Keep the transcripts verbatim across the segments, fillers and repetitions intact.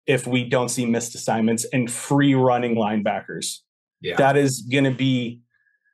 if we don't see missed assignments and free running linebackers. Yeah. That is going to be,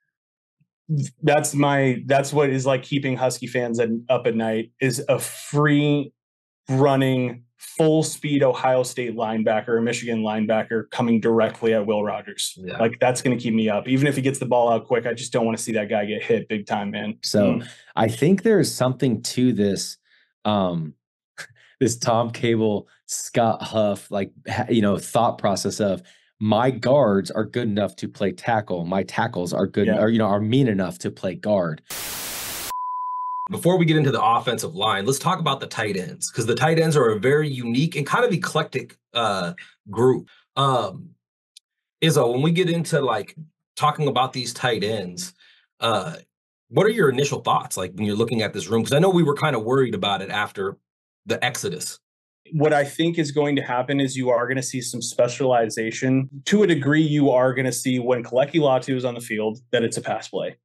that's my, that's what is like keeping Husky fans at, up at night, is a free running full speed Ohio State linebacker or Michigan linebacker coming directly at Will Rogers. Yeah. Like that's going to keep me up. Even if he gets the ball out quick, I just don't want to see that guy get hit big time, man. So mm. I think there's something to this, um, this Tom Cable, Scott Huff, like, you know, thought process of my guards are good enough to play tackle. My tackles are good, Yeah. or, you know, are mean enough to play guard. Before we get into the offensive line, let's talk about the tight ends, because the tight ends are a very unique and kind of eclectic uh, group. Um, Izzo, when we get into like talking about these tight ends, uh, what are your initial thoughts like when you're looking at this room? Because I know we were kind of worried about it after the exodus. What I think is going to happen is you are going to see some specialization. To a degree, you are going to see when Kaleki Latu is on the field that it's a pass play.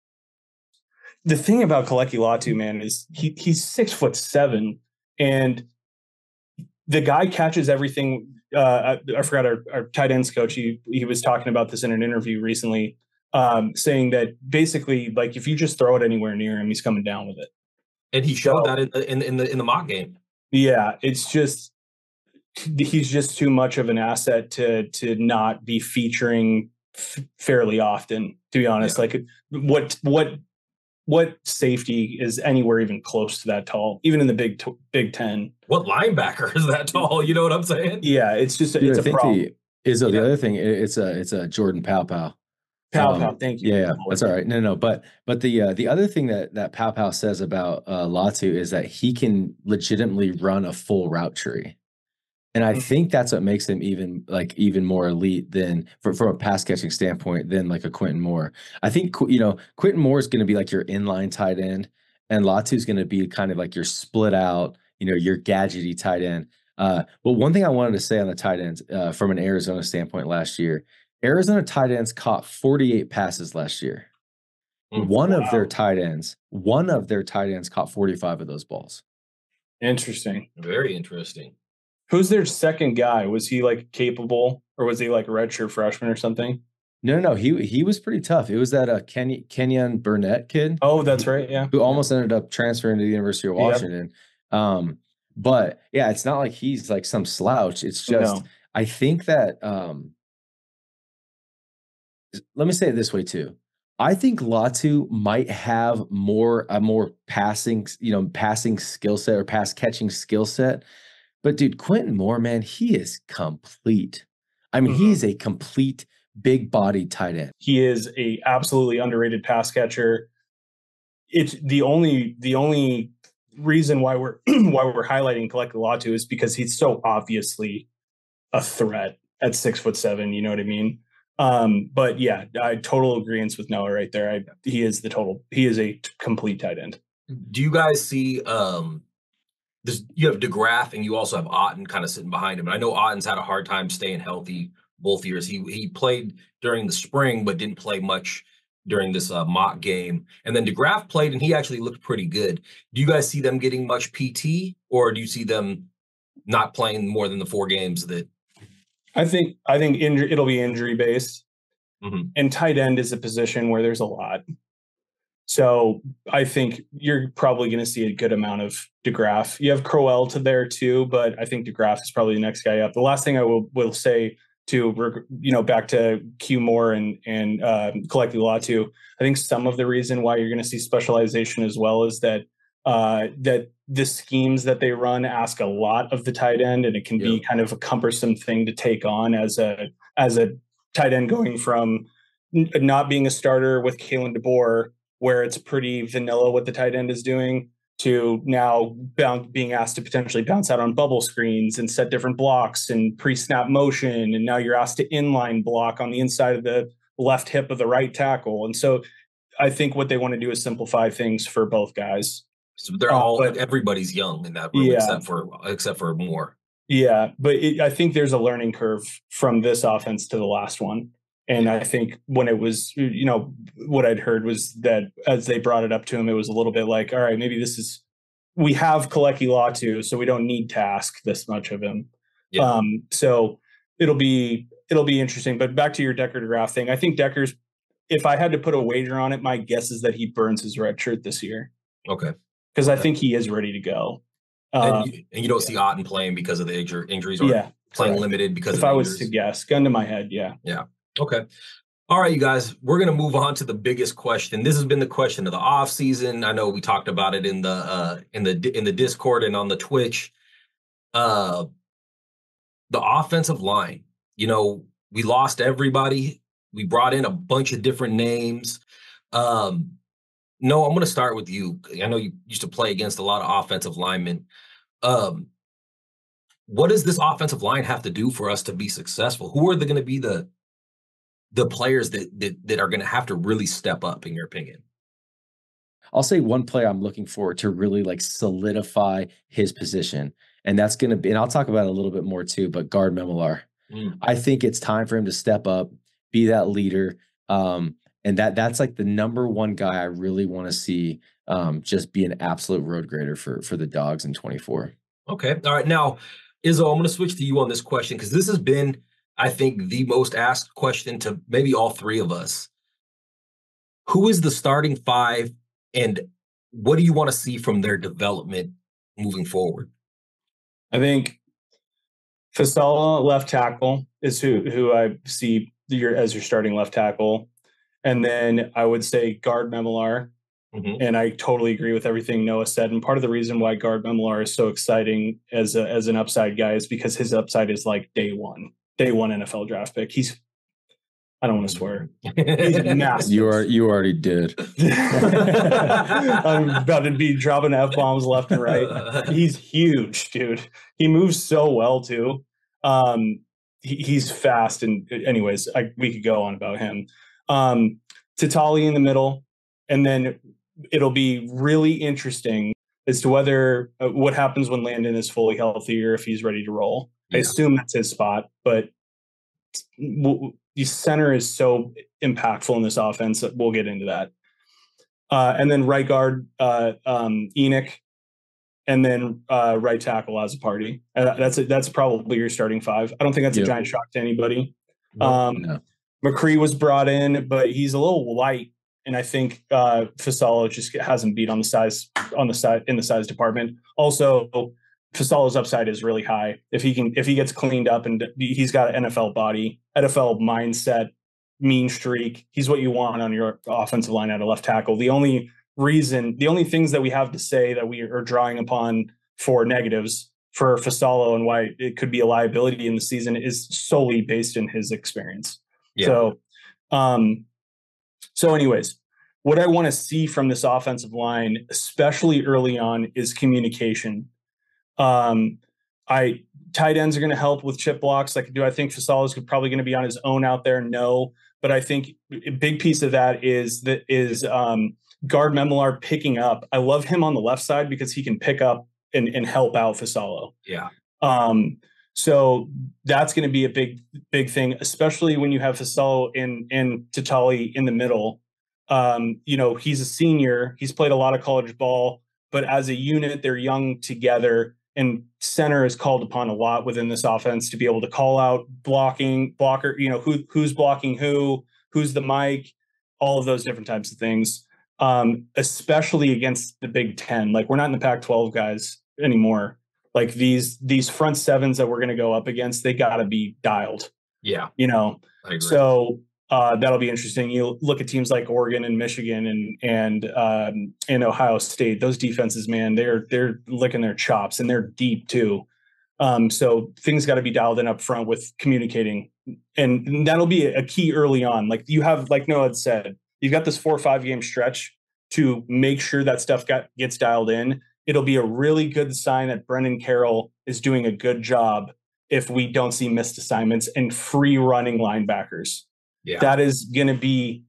The thing about Kaleki Latu, man, is he he's six foot seven, and the guy catches everything. Uh, I, I forgot our, our tight ends coach. He he was talking about this in an interview recently, um, saying that basically, like if you just throw it anywhere near him, he's coming down with it. And he showed So, that in the, in, in the in the mock game. Yeah, it's just he's just too much of an asset to to not be featuring f- fairly often. To be honest, Yeah. like what what. What safety is anywhere even close to that tall, even in the Big t- Big Ten? What linebacker is that tall? You know what I'm saying? Yeah, it's just Dude, it's I a think problem. the, Izzo, Yeah. the other thing, it- it's a it's a Jordan Pow Pow. Pow Um, pow, thank you. Yeah, yeah, that's all right. No, no, but but the uh, the other thing that that Pow Pow says about uh, Latu is that he can legitimately run a full route tree, and I Mhm. think that's what makes him even like even more elite than from from a pass catching standpoint than like a Quentin Moore. I think Qu- you know Quentin Moore is going to be like your inline tight end, and Latu is going to be kind of like your split out, you know, your gadgety tight end. Uh, but one thing I wanted to say on the tight ends uh, from an Arizona standpoint last year. Arizona tight ends caught forty-eight passes last year. Mm, one wow. of their tight ends, one of their tight ends caught forty-five of those balls. Interesting. Very interesting. Who's their second guy? Was he like capable, or was he like a redshirt freshman or something? No, no, no. He he was pretty tough. It was that uh, Ken, Kenyon Burnett kid. Oh, that's right. Yeah. Who almost ended up transferring to the University of Washington. Yep. Um, but yeah, it's not like he's like some slouch. It's just, No. I think that, um, let me say it this way too. I think Latu might have more a more passing, you know, passing skill set or pass catching skill set. But dude, Quentin Moore, man, he is complete. I mean, Mhm. he is a complete big body tight end. He is a absolutely underrated pass catcher. It's the only the only reason why we're why we're highlighting Kaleki Latu is because he's so obviously a threat at six foot seven. You know what I mean? Um, but yeah, I total agreement with Noah right there. I, he is the total. He is a t- complete tight end. Do you guys see um this? You have DeGraff and you also have Otten kind of sitting behind him. And I know Otten's had a hard time staying healthy both years. He he played during the spring, but didn't play much during this uh, mock game. And then DeGraff played, and he actually looked pretty good. Do you guys see them getting much P T, or do you see them not playing more than the four games that? I think I think injury, it'll be injury based, Mm-hmm. and tight end is a position where there's a lot. So I think you're probably going to see a good amount of DeGraff. You have Crowell to there too, but I think DeGraff is probably the next guy up. The last thing I will will say to, you know, back to Q Moore and and uh, Kaleki Latu, I think some of the reason why you're going to see specialization as well is that uh, that the schemes that they run ask a lot of the tight end, and it can Yep. be kind of a cumbersome thing to take on as a as a tight end going from n- not being a starter with Kalen DeBoer, where it's pretty vanilla what the tight end is doing, to now bound, being asked to potentially bounce out on bubble screens and set different blocks and pre-snap motion. And now you're asked to inline block on the inside of the left hip of the right tackle. And so I think what they want to do is simplify things for both guys. So they're Uh, all but- everybody's young in that room Yeah. except for except for Moore. Yeah, but it, I think there's a learning curve from this offense to the last one. And I think when it was, you know, what I'd heard was that as they brought it up to him, it was a little bit like, all right, maybe this is, we have Kaleki Latu, so we don't need to ask this much of him. Yeah. Um, so it'll be it'll be interesting. But back to your Decker DeGraff thing, I think Decker's. If I had to put a wager on it, my guess is that he burns his red shirt this year. Okay. Because okay. I think he is ready to go. And, Uh, you, and you don't yeah. see Otten playing because of the injur- injuries, or yeah, playing correct. limited because if of I injuries? was to guess, gun to my head, yeah. Yeah. Okay. All right, you guys, we're going to move on to the biggest question. This has been the question of the off season. I know we talked about it in the uh, in the in the Discord and on the Twitch. Uh, the offensive line. You know, we lost everybody. We brought in a bunch of different names. Um, no, I'm going to start with you. I know you used to play against a lot of offensive linemen. Um, what does this offensive line have to do for us to be successful? Who are they going to be the the players that that, that are going to have to really step up, in your opinion? I'll say one player I'm looking for to really like solidify his position, and that's going to be, and I'll talk about it a little bit more too, but Gard Memolar. Mm. I think it's time for him to step up, be that leader. Um, and that that's like the number one guy I really want to see um, just be an absolute road grader for, for the Dogs in twenty-four. Okay. All right. Now, Izzo, I'm going to switch to you on this question, because this has been, I think, the most asked question to maybe all three of us. Who is the starting five, and what do you want to see from their development moving forward? I think Fasala, left tackle, is who who I see your, as your starting left tackle. And then I would say Gard Memolar. Mm-hmm. And I totally agree with everything Noah said. And part of the reason why Gard Memolar is so exciting as a, as an upside guy is because his upside is like day one, day one N F L draft pick. He's, I don't want to swear. He's massive. You are, you already did. I'm about to be dropping F-bombs left and right. He's huge, dude. He moves so well too. Um, he, he's fast. And anyways, I, we could go on about him. Um, Titali in the middle, and then it'll be really interesting as to whether uh, what happens when Landon is fully healthy or if he's ready to roll. Yeah. I assume that's his spot, but w- the center is so impactful in this offense that we'll get into that. Uh, and then right guard, uh, um, Enoch, and then uh, right tackle as a party. Uh, that's a, that's probably your starting five. I don't think that's yep. a giant shock to anybody. No, um, no. McCree was brought in, but he's a little light, and I think uh, Fasalo just hasn't beat on the size on the side in the size department. Also, Fasalo's upside is really high. If he can, if he gets cleaned up, and he's got an N F L body, N F L mindset, mean streak. He's what you want on your offensive line at a left tackle. The only reason, the only things that we have to say that we are drawing upon for negatives for Fasalo and why it could be a liability in the season is solely based in his experience. Yeah. So, um, so anyways, what I want to see from this offensive line, especially early on, is communication. Um, I tight ends are going to help with chip blocks. Like, do I think Fasalo is probably going to be on his own out there? No, but I think a big piece of that is that is um, Gard Memolar picking up. I love him on the left side because he can pick up and, and help out Fasalo. Yeah. Um, So that's going to be a big, big thing, especially when you have Fasalo and, and Titali in the middle. Um, you know, he's a senior. He's played a lot of college ball, but as a unit, they're young together. And center is called upon a lot within this offense to be able to call out blocking, blocker, you know, who who's blocking who, who's the mic, all of those different types of things, um, especially against the Big Ten. Like, we're not in the Pac twelve, guys, anymore. Like these these front sevens that we're going to go up against, they got to be dialed. Yeah. You know, I agree. So uh, that'll be interesting. You look at teams like Oregon and Michigan and and um, and Ohio State. Those defenses, man, they're they're licking their chops, and they're deep too. Um, so things got to be dialed in up front with communicating, and that'll be a key early on. Like you have, like Noah had said, you've got this four or five game stretch to make sure that stuff got gets dialed in. It'll be a really good sign that Brendan Carroll is doing a good job if we don't see missed assignments and free running linebackers. Yeah. That is going to be,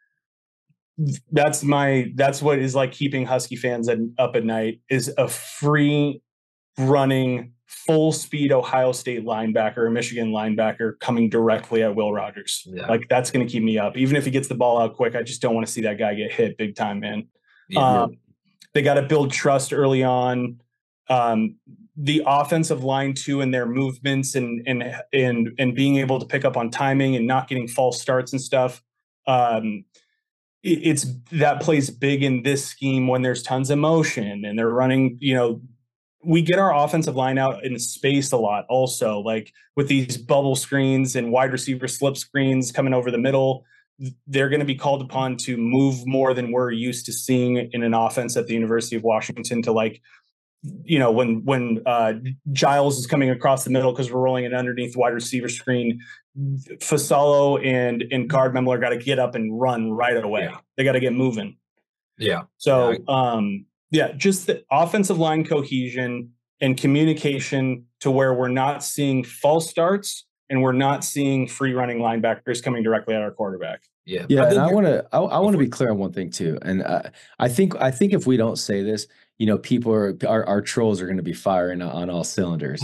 that's my, that's what is like keeping Husky fans at, up at night, is a free running, full speed Ohio State linebacker or Michigan linebacker coming directly at Will Rogers. Yeah. Like, that's going to keep me up. Even if he gets the ball out quick, I just don't want to see that guy get hit big time, man. Yeah. Um, They got to build trust early on. Um, the offensive line too, and their movements and and and and being able to pick up on timing and not getting false starts and stuff. Um, it, it's that plays big in this scheme when there's tons of motion and they're running. You know, we get our offensive line out in space a lot. Also, like with these bubble screens and wide receiver slip screens coming over the middle, they're going to be called upon to move more than we're used to seeing in an offense at the University of Washington. To like, you know, when when uh, Giles is coming across the middle because we're rolling an underneath wide receiver screen, Fasalo and and guard Memler got to get up and run right away. Yeah. They got to get moving. Yeah. So, yeah. um, yeah, just the offensive line cohesion and communication to where we're not seeing false starts and we're not seeing free running linebackers coming directly at our quarterback. Yeah, yeah, I and I want to I, I want to be clear on one thing too, and uh, I think I think if we don't say this, you know, people are our, our trolls are going to be firing on all cylinders.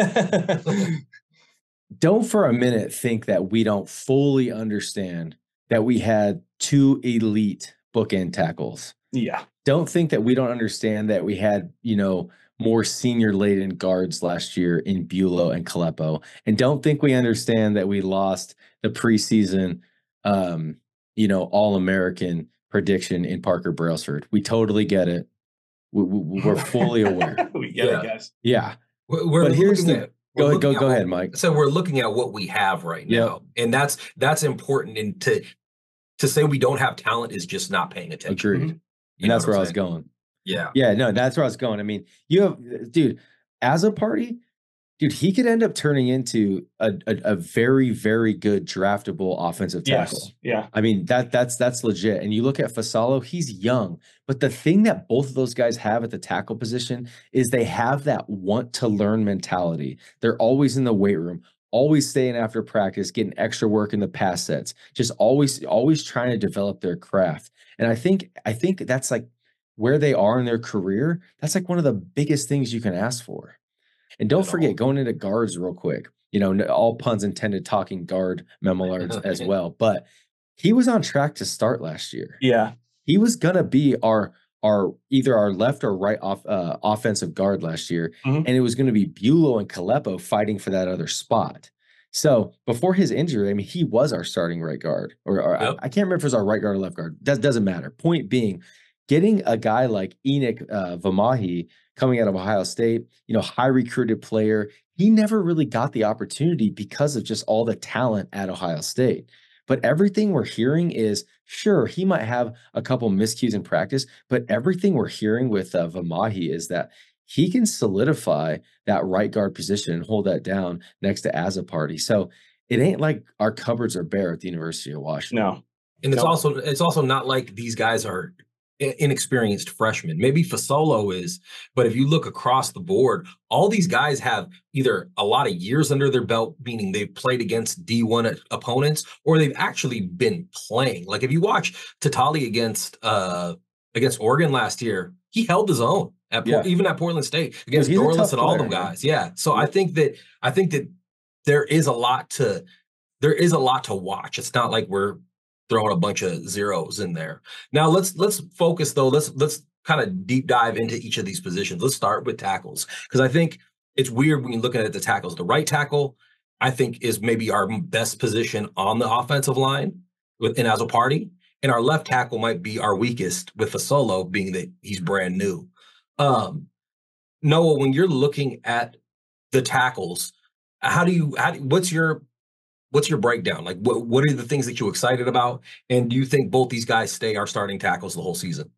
Don't for a minute think that we don't fully understand that we had two elite bookend tackles. Yeah. Don't think that we don't understand that we had, you know, more senior laden guards last year in Bulow and Kalepo. And don't think we understand that we lost the preseason, um, you know, All-American prediction in Parker Brailsford. We totally get it. We, we, we're fully aware. we get yeah. it, guys. Yeah. We're, we're but here's the at, go go go what, ahead, Mike. So we're looking at what we have right now, yep. and that's that's important. And to to say we don't have talent is just not paying attention. Agreed. Mm-hmm. And that's where I was going. Yeah. Yeah, no, that's where I was going. I mean, you have, dude, as a party, dude, he could end up turning into a, a, a very, very good draftable offensive tackle. Yes. Yeah. I mean, that that's that's legit. And you look at Fasalo, he's young. But the thing that both of those guys have at the tackle position is they have that want to learn mentality. They're always in the weight room, always staying after practice, getting extra work in the pass sets, just always, always trying to develop their craft. And I think, I think that's like where they are in their career. That's like one of the biggest things you can ask for. And don't forget, going into guards real quick, you know, all puns intended, talking guard Memelards as well. But he was on track to start last year. Yeah. He was going to be our, our either our left or right off uh, offensive guard last year. Mm-hmm. And it was going to be Bulow and Kalepo fighting for that other spot. So before his injury, I mean, he was our starting right guard. Or, or yep. I, I can't remember if it was our right guard or left guard. That doesn't matter. Point being, getting a guy like Enoch uh, Vamahi coming out of Ohio State, you know, high recruited player, he never really got the opportunity because of just all the talent at Ohio State. But everything we're hearing is, sure, he might have a couple miscues in practice, but everything we're hearing with uh, Vamahi is that he can solidify that right guard position and hold that down next to Azzopardi. So it ain't like our cupboards are bare at the University of Washington. No. And it's no. also it's also not like these guys are inexperienced freshmen. Maybe Fasolo is, but if you look across the board, all these guys have either a lot of years under their belt, meaning they've played against D one opponents, or they've actually been playing. Like if you watch Tatali against uh, against Oregon last year, he held his own at yeah. even at Portland State against Dorless and all them guys. Yeah. So yeah. I think that I think that there is a lot to there is a lot to watch. It's not like we're throwing a bunch of zeros in there. Now let's let's focus though. Let's let's kind of deep dive into each of these positions. Let's start with tackles, because I think it's weird when you're looking at the tackles. The right tackle, I think, is maybe our best position on the offensive line with in Azzopardi, and our left tackle might be our weakest, with Fasolo being that he's brand new. Um, Noah, when you're looking at the tackles, how do you how, what's your What's your breakdown? Like, what what are the things that you're excited about? And do you think both these guys stay our starting tackles the whole season?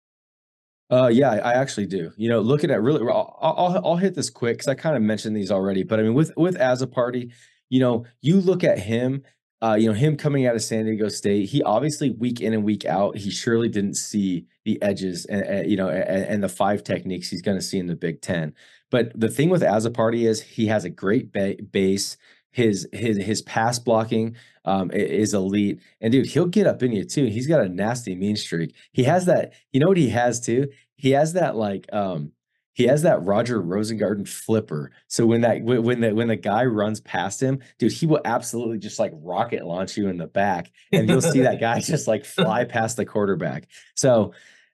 Uh, yeah, I actually do. You know, looking at really, I'll I'll, I'll hit this quick because I kind of mentioned these already. But I mean, with with Azzopardi, you know, you look at him. Uh, you know, him coming out of San Diego State, he obviously week in and week out, he surely didn't see the edges and, and you know and, and the five techniques he's going to see in the Big Ten. But the thing with Azzopardi is he has a great ba- base. His his his pass blocking um, is elite, and dude, he'll get up in you too. He's got a nasty mean streak. He has that. You know what he has too? He has that like um, he has that Roger Rosengarten flipper. So when that when the when the guy runs past him, dude, he will absolutely just like rocket launch you in the back, and you'll see that guy just like fly past the quarterback. So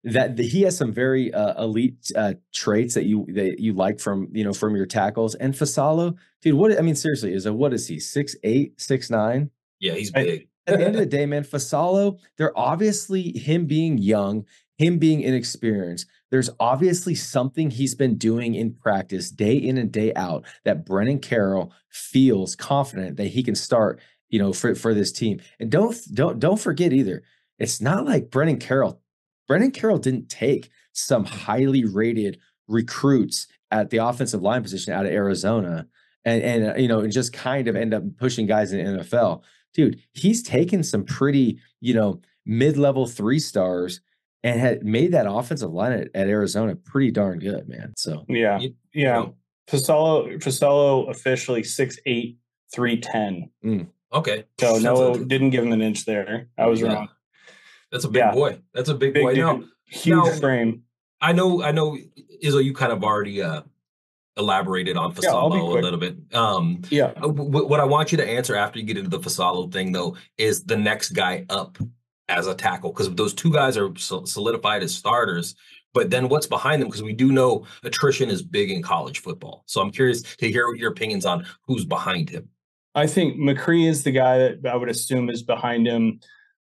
that the, he has some very uh, elite uh, traits that you that you like from you know from your tackles. And Fasalo, dude, what I mean seriously is a what is he six eight six nine? Yeah, he's big. At the end of the day, man, Fasalo, they're obviously him being young, him being inexperienced. There's obviously something he's been doing in practice day in and day out that Brennan Carroll feels confident that he can start, you know, for, for this team. And don't don't don't forget either, it's not like Brennan Carroll. Brennan Carroll didn't take some highly rated recruits at the offensive line position out of Arizona and and uh, you know and just kind of end up pushing guys in the N F L. Dude, he's taken some pretty, you know, mid-level three stars and had made that offensive line at, at Arizona pretty darn good, man. So yeah, You- yeah. know, Fasalo Fasalo officially six eight, three ten. okay. So That's no, a- didn't give him an inch there. I was Yeah. wrong. That's a big Yeah. boy. That's a big, Big boy. dude, Now, huge now- frame. I know, I know, Izzo, you kind of already uh, elaborated on Yeah, I'll be Fasalo a quick. little bit. Um, Yeah. uh, w- what I want you to answer after you get into the Fasalo thing, though, is the next guy up as a tackle, because those two guys are so- solidified as starters. But then what's behind them? Because we do know attrition is big in college football. So I'm curious to hear your opinions on who's behind him. I think McCree is the guy that I would assume is behind him.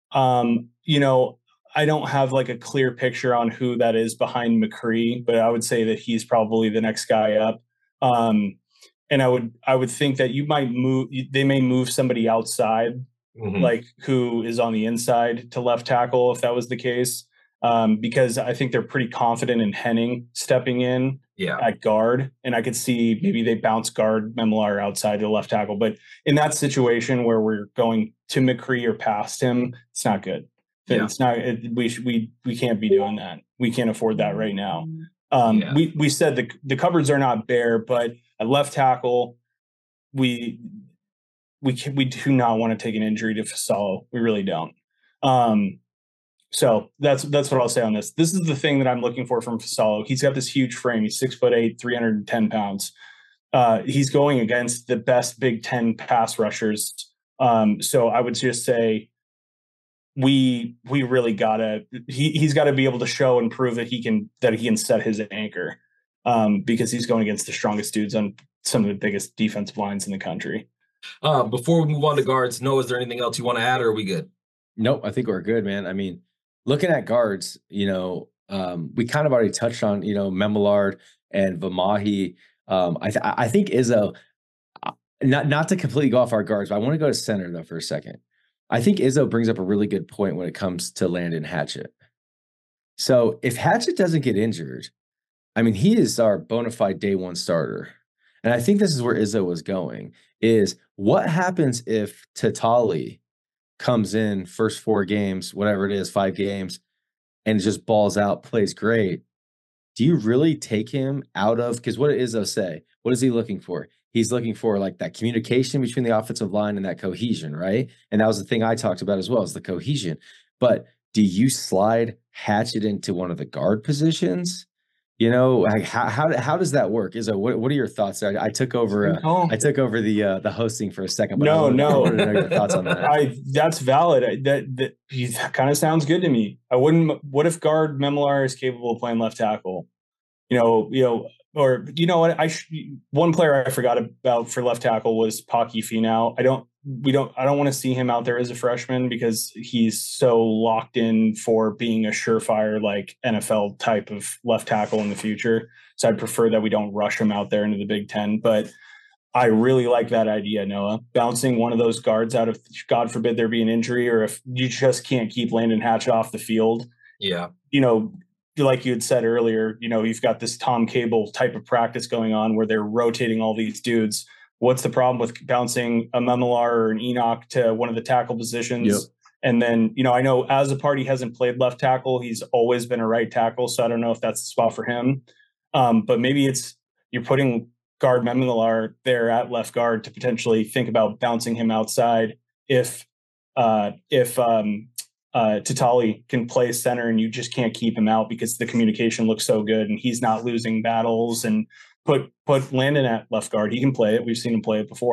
Um, you know, I don't have like a clear picture on who that is behind McCree, but I would say that he's probably the next guy up. Um, and I would I would think that you might move. They may move somebody outside, Mhm. like who is on the inside to left tackle, if that was the case. Um, because I think they're pretty confident in Henning stepping in Yeah. at guard, and I could see maybe they bounce guard Memlar outside to left tackle. But in that situation where we're going to McCree or past him, it's not good. Yeah. It's not. It, we sh- we we can't be doing that. We can't afford that right now. Um, Yeah. We we said the the cupboards are not bare, but at left tackle, we we can, we do not want to take an injury to Fasalo. We really don't. Um, so that's that's what I'll say on this. This is the thing that I'm looking for from Fasalo. He's got this huge frame. He's six foot eight, three hundred ten pounds. Uh, he's going against the best Big Ten pass rushers. Um, so I would just say we we really gotta he he's got to be able to show and prove that he can that he can set his anchor, um, because he's going against the strongest dudes on some of the biggest defensive lines in the country. Uh, before we move on to guards, Noah, is there anything else you want to add, or are we good? nope, I think we're good, man. I mean, looking at guards, you know, um, we kind of already touched on, you know, Memillard and Vamahi. Um, I th- I think Izzo, uh, not not to completely go off our guards, but I want to go to center though for a second. I think Izzo brings up a really good point when it comes to Landon Hatchett. So if Hatchett doesn't get injured, I mean, he is our bona fide day one starter. And I think this is where Izzo was going, is what happens if Tatali comes in first four games, whatever it is, five games, and just balls out, plays great. Do you really take him out of, because what did Izzo say? What is he looking for? He's looking for like that communication between the offensive line and that cohesion, right? And that was the thing I talked about as well, is the cohesion. But do you slide Hatchett into one of the guard positions? You know, like how how how does that work? Is what what are your thoughts there? I, I took over uh, Oh. I took over the uh, the hosting for a second, but No, I wanted, no. I wanted to know your thoughts on that. I that's valid. I- That that he kind of sounds good to me. I wouldn't. What if guard Memlar is capable of playing left tackle? You know, you know, or you know what? I sh- one player I forgot about for left tackle was Paki Finau. I don't. We don't. I don't want to see him out there as a freshman because he's so locked in for being a surefire like N F L type of left tackle in the future. So I'd prefer that we don't rush him out there into the Big Ten. But I really like that idea, Noah. Bouncing one of those guards out of, God forbid there be an injury, or if you just can't keep Landon Hatchett off the field. Yeah. You know, like you had said earlier, you know, you've got this Tom Cable type of practice going on where they're rotating all these dudes. What's the problem with bouncing a Memlar or an Enoch to one of the tackle positions? Yep. And then, you know, I know as a party hasn't played left tackle. He's always been a right tackle. So I don't know if that's the spot for him. Um, but maybe it's you're putting guard Memlar there at left guard to potentially think about bouncing him outside if uh, if um, uh, Tatali can play center and you just can't keep him out because the communication looks so good and he's not losing battles, and put put Landon at left guard. He can play it. We've seen him play it before.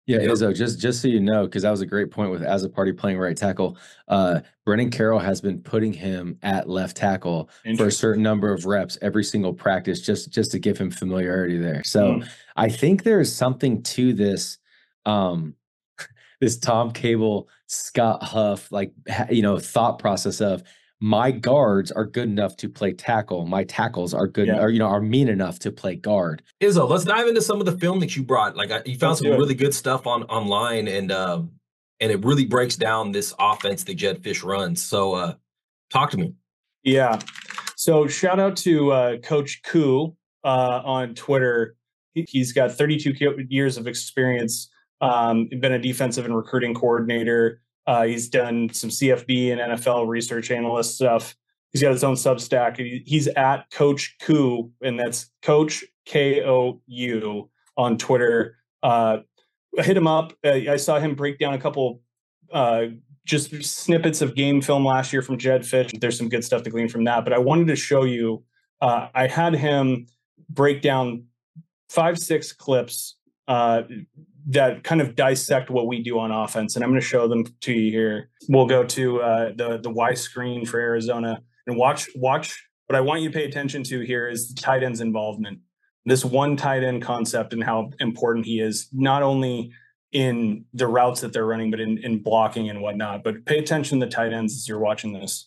Yeah, Yep. Izzo, just just so you know, because that was a great point with as a party playing right tackle. Uh, Brennan Carroll has been putting him at left tackle for a Interesting. certain number of reps every single practice, just just to give him familiarity there. So Mm. I think there is something to this, um, this Tom Cable, Scott Huff, like ha- you know, thought process of my guards are good enough to play tackle, my tackles are good, Yeah. or you know, are mean enough to play guard. Izzo, let's dive into some of the film that you brought. Like I, you found Let's some do it. really good stuff on online, and um, and it really breaks down this offense that Jedd Fisch runs. So, uh, talk to me. Yeah. So shout out to uh, Coach Koo uh, on Twitter. He, he's got thirty-two years of experience. Um, been a defensive and recruiting coordinator. Uh, he's done some C F B and N F L research analyst stuff. He's got his own Substack. He, he's at Coach Koo, and that's Coach K O U on Twitter. Uh, hit him up. Uh, I saw him break down a couple uh, just snippets of game film last year from Jedd Fisch. There's some good stuff to glean from that. But I wanted to show you, uh, I had him break down five, six clips uh, that kind of dissect what we do on offense. And I'm going to show them to you here. We'll go to uh, the, the Y screen for Arizona and watch, watch. What I want you to pay attention to here is the tight end's involvement. This one tight end concept and how important he is, not only in the routes that they're running, but in, in blocking and whatnot. But pay attention to the tight ends as you're watching this.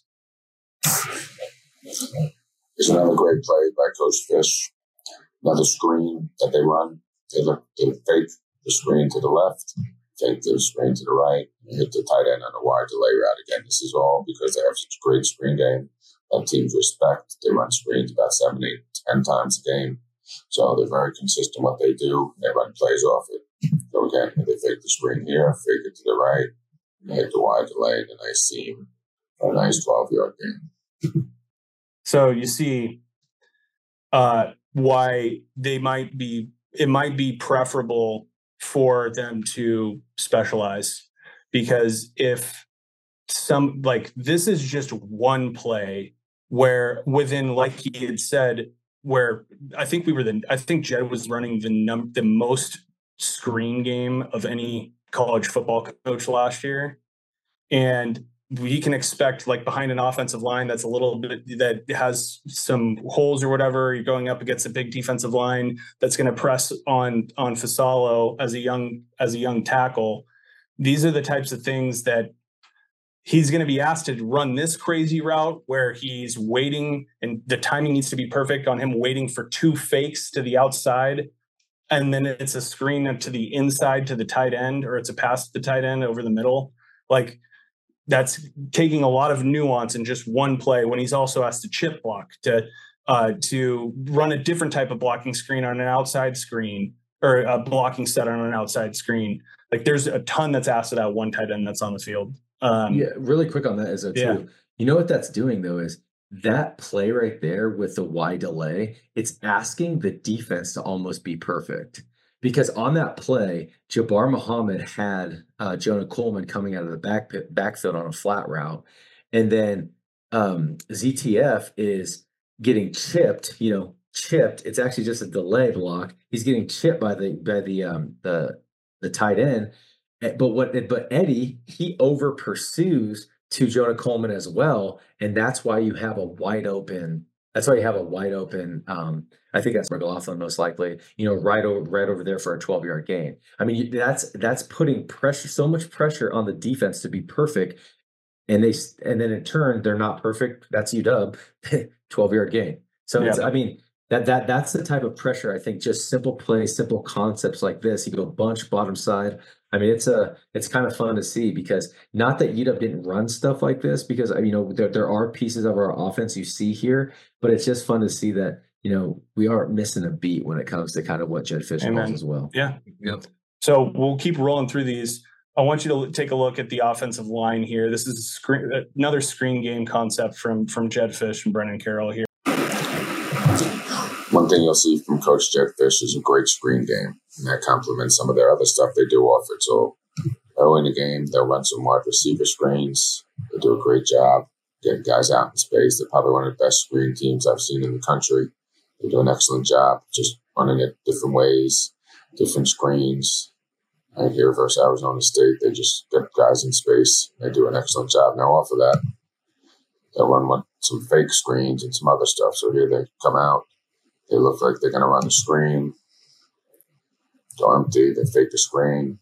It's another great play by Coach Fisch. Another screen that they run. They look, they fake the screen to the left, fake the screen to the right, and hit the tight end on a wide delay route. Again, this is all because they have such a great screen game that teams respect. They run screens about seven, eight, ten times a game. So they're very consistent what they do. They run plays off it. So again, they fake the screen here, fake it to the right, and hit the wide delay and a nice seam for a nice twelve-yard gain. So you see uh, why they might be, it might be preferable for them to specialize, because if some, like this is just one play where within, like he had said, where I think we were the, I think Jedd was running the num the most screen game of any college football coach last year. And we can expect, like behind an offensive line that's a little bit, that has some holes or whatever, you're going up against a big defensive line that's going to press on on Fasalo as a young as a young tackle. These are the types of things that he's going to be asked to run this crazy route where he's waiting, and the timing needs to be perfect on him waiting for two fakes to the outside. And then it's a screen to the inside to the tight end, or it's a pass to the tight end over the middle. Like that's taking a lot of nuance in just one play, when he's also asked to chip block, to uh, to run a different type of blocking screen on an outside screen, or a blocking set on an outside screen. Like there's a ton that's asked of that one tight end that's on the field. Um, Yeah, really quick on that is too. Yeah. You know what that's doing though is that play right there with the wide delay, it's asking the defense to almost be perfect. Because on that play, Jabbar Muhammad had uh, Jonah Coleman coming out of the back backfield on a flat route, and then um, Z T F is getting chipped. You know, chipped. It's actually just a delay block. He's getting chipped by the by the um, the the tight end. But what? But Eddie, he over pursues to Jonah Coleman as well, and that's why you have a wide open. That's why you have a wide open. Um, I think that's McLaughlin most likely. You know, right over right over there for a twelve-yard gain. I mean, that's that's putting pressure, so much pressure on the defense to be perfect, and they and then in turn they're not perfect. That's U W, twelve-yard gain. So Yeah. it's, I mean. That that that's the type of pressure. I think just simple plays, simple concepts like this. You go bunch bottom side. I mean, it's a it's kind of fun to see, because not that U W didn't run stuff like this, because you know there there are pieces of our offense you see here, but it's just fun to see that you know we aren't missing a beat when it comes to kind of what Jedd Fisch calls as well. Yeah. Yep. So we'll keep rolling through these. I want you to take a look at the offensive line here. This is a screen, another screen game concept from from Jedd Fisch and Brennan Carroll here. One thing you'll see from Coach Jedd Fisch is a great screen game, and that complements some of their other stuff they do off it. So early in the game, they'll run some wide receiver screens. They do a great job getting guys out in space. They're probably one of the best screen teams I've seen in the country. They do an excellent job just running it different ways, different screens. Right here versus Arizona State, they just get guys in space. They do an excellent job. Now off of that, they run with some fake screens and some other stuff. So here they come out. They look like they're going to run the screen. Go empty. They fake the screen.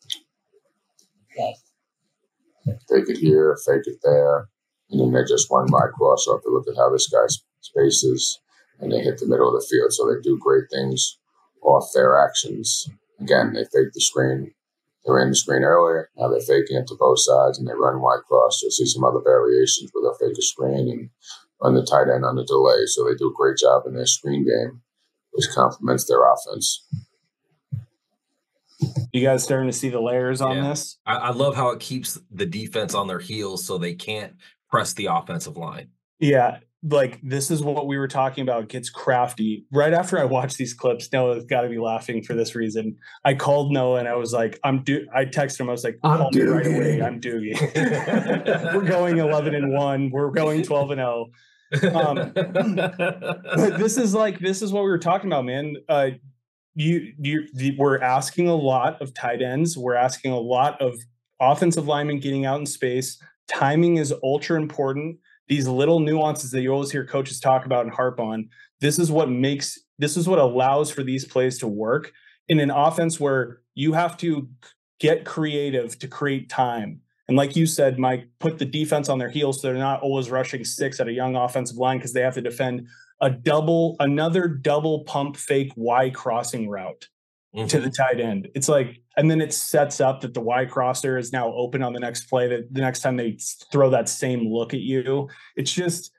Fake it here, fake it there. And then they just run by crossover to look at how this guy's space is. And they hit the middle of the field. So they do great things off their actions. Again, they fake the screen. They ran the screen earlier. Now they're faking it to both sides and they run wide cross. You'll see some other variations where they'll fake a screen and run the tight end on the delay. So they do a great job in their screen game, which complements their offense. You guys starting to see the layers on Yeah. this? I, I love how it keeps the defense on their heels so they can't press the offensive line. Yeah, like this is what we were talking about. It gets crafty. Right after I watched these clips, Noah's got to be laughing for this reason. I called Noah and I was like, "I'm do." I texted him. I was like, I'm "Call me right Doogie. away. I'm Doogie." We're going eleven and one. We're going twelve and zero. Um, But this is like this is what we were talking about, man. Uh, you you the, we're asking a lot of tight ends. We're asking a lot of offensive linemen getting out in space. Timing is ultra important. These little nuances that you always hear coaches talk about and harp on. This is what makes this is what allows for these plays to work in an offense where you have to get creative to create time. And like you said, Mike, put the defense on their heels so they're not always rushing six at a young offensive line because they have to defend a double, another double pump fake Y crossing route Mm-hmm. to the tight end. It's like, and then it sets up that the Y crosser is now open on the next play, that the next time they throw that same look at you. It's just,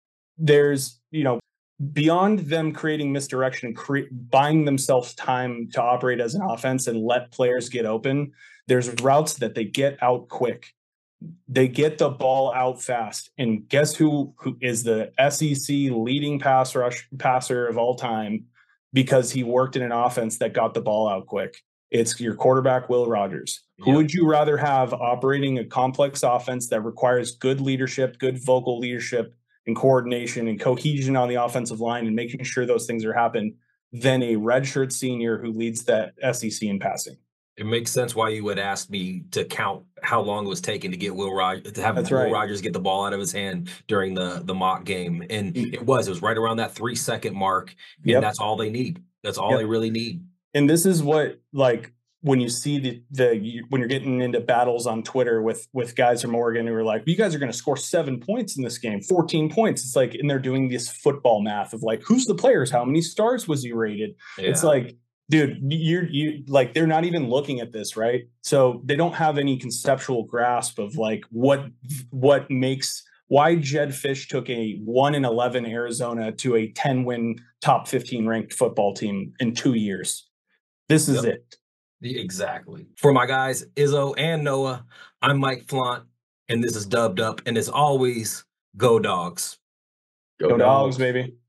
there's, you know, beyond them creating misdirection and cre- buying themselves time to operate as an offense and let players get open, there's routes that they get out quick. They get the ball out fast. And guess who, who is the S E C leading pass rush passer of all time because he worked in an offense that got the ball out quick? It's your quarterback, Will Rogers. Who Yep. would you rather have operating a complex offense that requires good leadership, good vocal leadership and coordination and cohesion on the offensive line and making sure those things are happening than a redshirt senior who leads that S E C in passing? It makes sense why you would ask me to count how long it was taking to get Will Rogers to have That's Will right. Rogers get the ball out of his hand during the the mock game, and it was it was right around that three second mark, and Yep. that's all they need. That's all Yep. they really need. And this is what, like, when you see the the you, when you're getting into battles on Twitter with with guys from Oregon who are like, you guys are going to score seven points in this game, fourteen points. It's like, and they're doing this football math of like, who's the players? How many stars was he rated? Yeah. It's like, dude, you're you like they're not even looking at this, right? So they don't have any conceptual grasp of like what what makes why Jed Fish took a one and eleven Arizona to a ten win top fifteen ranked football team in two years. This is Yep. it. Exactly. For my guys, Izzo and Noah, I'm Mike Flaunt, and this is Dubbed Up. And as always, go Dogs. Go dogs, baby.